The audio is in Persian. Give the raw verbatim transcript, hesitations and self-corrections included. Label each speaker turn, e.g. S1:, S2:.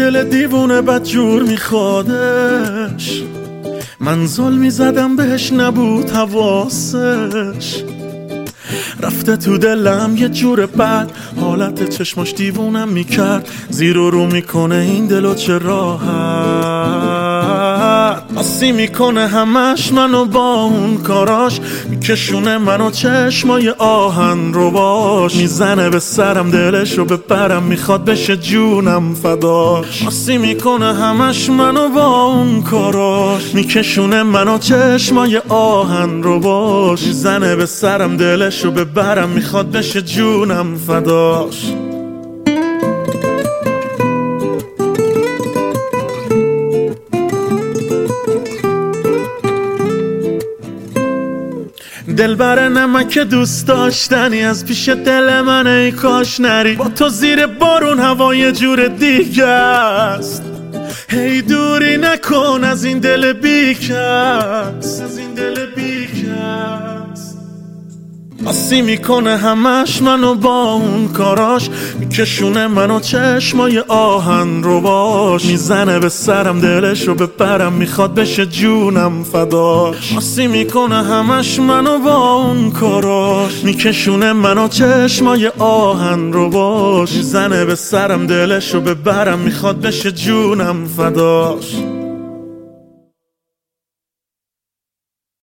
S1: دل دیوونه بدجور میخوادش، من زل میزدم بهش نبود حواسش. رفته تو دلم یه جور بد، حالت چشماش دیوونم میکرد. زیر و رو میکنه این دلو چه راحت، آسی میکنه همش منو با اون کاراش. میکشونه منو چشمای آهن رو باش، میزنه به سرم دلشو ببرم، میخواد بشه جونم فداش. آسی میکنه همش منو با اون کاراش، میکشونه منو چشمای آهن رو باش. میزنه به سرم دلشو ببرم، میخواد بشه جونم فداش. دلبر نمک دوست داشتنی از پیش دل من، ای کاش نری. با تو زیر بارون هوا یه جور دیگه است. هی دوری نکن از این دل بیکس، از این دل بیکس. آسی میکنه همش منو با اون کاراش، میکشونه منو چشمای آهن رو باش. میزنه به سرم دلشو ببرم، میخواد بشه جونم فداش. آسی میکنه همش منو با اون کاراش، میکشونه منو چشمای آهن رو باش. میزنه به سرم دلشو ببرم، میخواد بشه جونم فداش.